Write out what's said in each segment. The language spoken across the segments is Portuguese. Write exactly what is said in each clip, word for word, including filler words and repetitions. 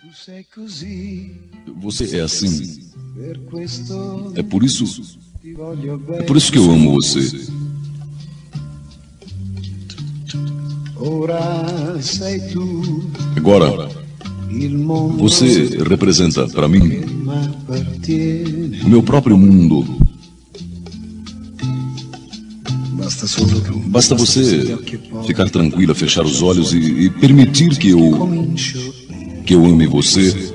Você é assim. É por isso, é por isso que eu amo você. Agora, você representa para mim o meu próprio mundo. Basta você ficar tranquila, fechar os olhos e, e permitir que eu, que eu ame você.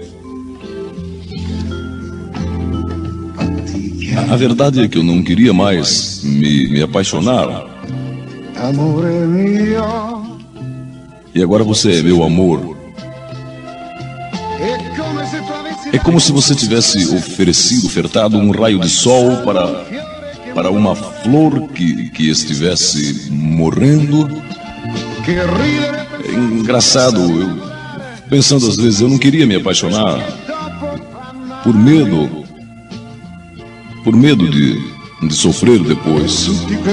A, a verdade é que eu não queria mais me, me apaixonar. E agora você é meu amor. É como se você tivesse oferecido, ofertado um raio de sol para, para uma flor que, que estivesse morrendo. É engraçado, eu, pensando às vezes, eu não queria me apaixonar por medo, por medo de, de sofrer depois.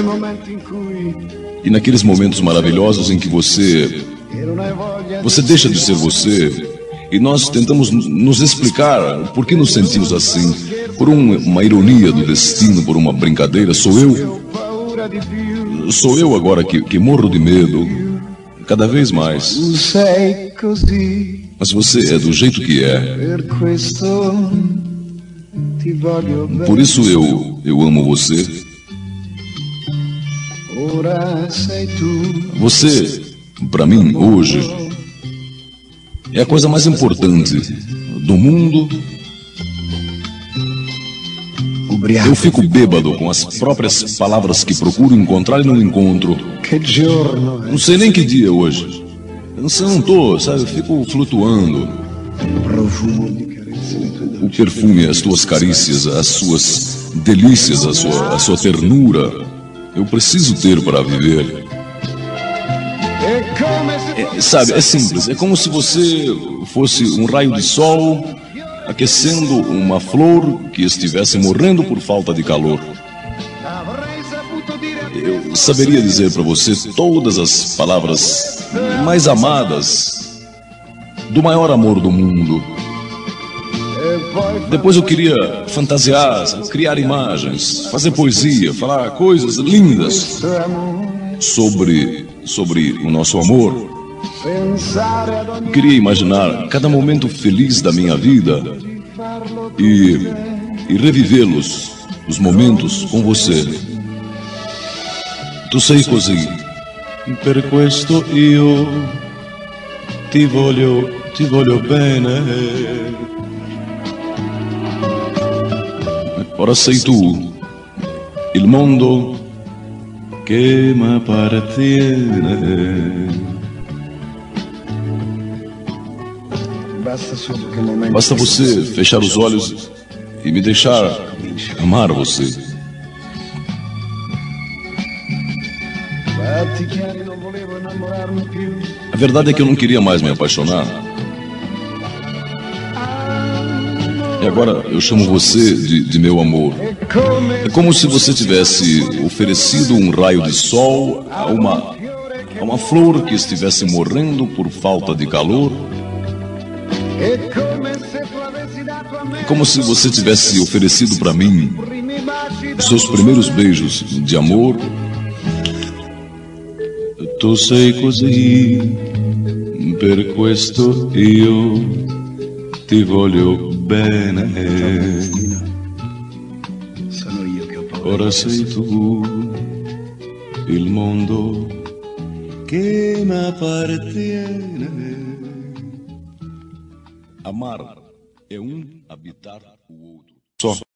E naqueles momentos maravilhosos em que você, você deixa de ser você. E nós tentamos nos explicar por que nos sentimos assim. Por um, uma ironia do destino, por uma brincadeira. Sou eu. Sou eu agora que, que morro de medo. Cada vez mais. Mas você é do jeito que é. Por isso eu, eu amo você. Você, para mim, hoje, é a coisa mais importante do mundo. Eu fico bêbado com as próprias palavras que procuro encontrar e não encontro. Não sei nem que dia é hoje. Eu não sei, não tô, sabe? Eu fico flutuando. O perfume, as tuas carícias, as suas delícias, a sua, a sua ternura, eu preciso ter para viver. É, sabe, é simples. É como se você fosse um raio de sol aquecendo uma flor que estivesse morrendo por falta de calor. Eu saberia dizer para você todas as palavras mais amadas do maior amor do mundo. Depois eu queria fantasiar, criar imagens, fazer poesia, falar coisas lindas sobre, sobre o nosso amor. Eu queria imaginar cada momento feliz da minha vida e, e revivê-los, os momentos com você. Tu sei così. Per questo io ti voglio, ti voglio bene. Ora sei tu, il mondo che m'appartiene. Basta você fechar os olhos e me deixar amar você. A verdade é que eu não queria mais me apaixonar. E agora eu chamo você de, de meu amor. É como se você tivesse oferecido um raio de sol a uma, a uma flor que estivesse morrendo por falta de calor. É como se você tivesse oferecido para mim os seus primeiros beijos de amor. Tu sei così, per questo io ti voglio bene. Ora sei tu, il mondo che m'appartiene. Amar é um, habitar o outro. Só.